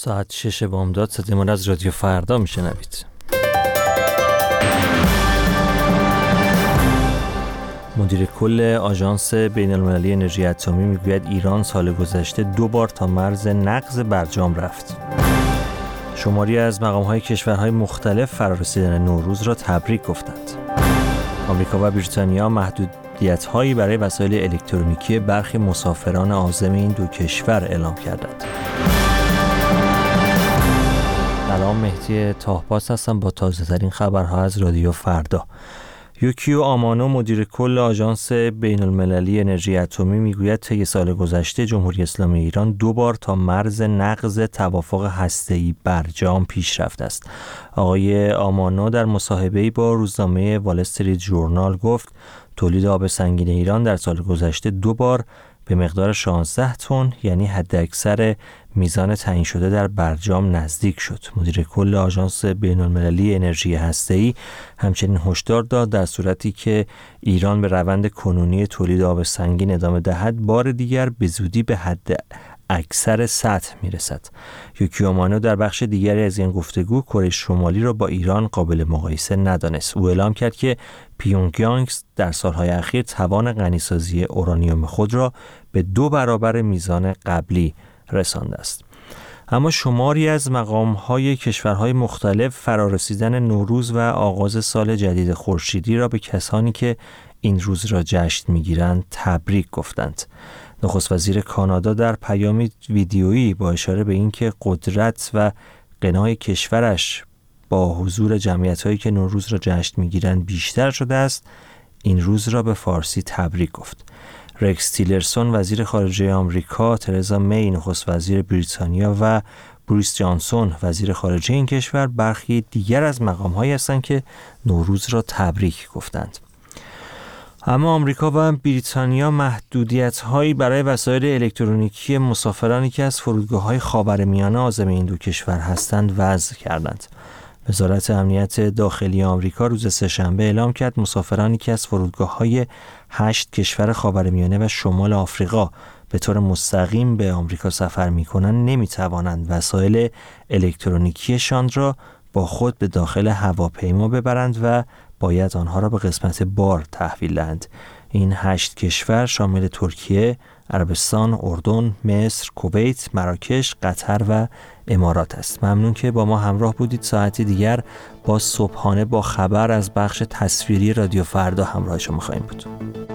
ساعت 6 بامداد صدای ما از رادیو فردا میشنوید. مدیر کل آژانس بین‌المللی انرژی اتمی میگوید ایران سال گذشته 2 بار تا مرز نقض برجام رفت. شماری از مقام‌های کشورهای مختلف فرارسیدن نوروز را تبریک گفتند. آمریکا و بریتانیا محدودیت‌هایی برای وسایل الکترونیکی برخی مسافران عازم این دو کشور اعلام کردند. سلام، مهدی تاهباز هستم با تازه‌ترین خبرها از رادیو فردا. یوکیو آمانو مدیر کل آژانس بین‌المللی انرژی اتمی میگوید طی سال گذشته جمهوری اسلامی ایران 2 بار تا مرز نقض توافق هسته‌ای برجام پیش رفته است. آقای آمانو در مصاحبه‌ای با روزنامه وال استریت ژورنال گفت تولید آب سنگین ایران در سال گذشته 2 بار به مقدار 16 تن یعنی حداکثر میزان تعیین شده در برجام نزدیک شد. مدیر کل آژانس بین‌المللی انرژی هسته‌ای همچنین هشدار داد در صورتی که ایران به روند کنونی تولید آب سنگین ادامه دهد بار دیگر به زودی به حد اکثر سطح میرسد. یوکیو آمانو در بخش دیگری از این گفتگو کره شمالی را با ایران قابل مقایسه ندانست. او اعلام کرد که پیونگیانگ در سالهای اخیر توان غنیسازی اورانیوم خود را به 2 برابر میزان قبلی رسانده است. اما شماری از مقام‌های کشورهای مختلف فرارسیدن نوروز و آغاز سال جدید خورشیدی را به کسانی که این روز را جشن می‌گیرند تبریک گفتند. نخست وزیر کانادا در پیامی ویدیویی با اشاره به اینکه قدرت و غنای کشورش با حضور جمعیت‌هایی که نوروز را جشن می‌گیرند بیشتر شده است، این روز را به فارسی تبریک گفت. رکس تیلرسون وزیر خارجه آمریکا، ترزا می نخست وزیر بریتانیا و بوریس جانسون وزیر خارجه این کشور برخی دیگر از مقام‌هایی هستند که نوروز را تبریک گفتند. اما آمریکا و بریتانیا محدودیت‌هایی برای وسایل الکترونیکی مسافرانی که از فرودگاه‌های خاورمیانه عازم این دو کشور هستند وضع کردند. وزارت امنیت داخلی آمریکا روز سه‌شنبه اعلام کرد مسافرانی که از فرودگاه‌های 8 کشور خاورمیانه و شمال آفریقا به طور مستقیم به آمریکا سفر می‌کنند نمی‌توانند وسایل الکترونیکیشان را با خود به داخل هواپیما ببرند و باید آنها را به قسمت بار تحویل دهند. این 8 کشور شامل ترکیه، عربستان، اردن، مصر، کویت، مراکش، قطر و امارات است. ممنون که با ما همراه بودید. ساعتی دیگر با صبحانه با خبر از بخش تصویری رادیو فردا همراه شما خواهیم بود.